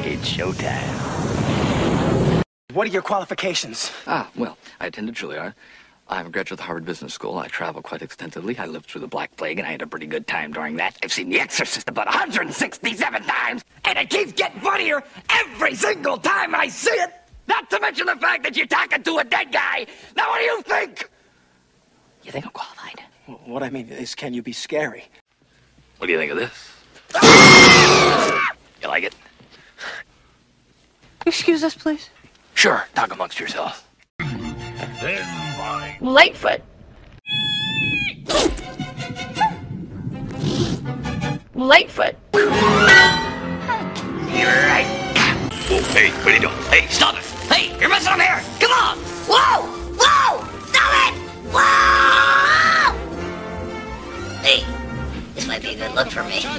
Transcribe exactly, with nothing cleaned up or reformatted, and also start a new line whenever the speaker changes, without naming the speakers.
It's showtime.
What are your qualifications?
Ah, well, I attended Juilliard. I'm a graduate of the Harvard Business School. I travel quite extensively. I lived through the Black Plague, and I had a pretty good time during that. I've seen The Exorcist about one hundred sixty-seven times, and it keeps getting funnier every single time I see it. Not to mention the fact that you're talking to a dead guy. Now, what do you think? You think I'm qualified?
What I mean is, can you be scary?
What do you think of this? You like it?
Excuse us, please.
Sure, talk amongst yourselves.
Lightfoot. Lightfoot.
You're right. Oh, hey, what are you doing? Hey, stop it. Hey, you're messing up here. Come on. Whoa! Whoa! Stop it! Whoa! Hey, this might be a good look for me.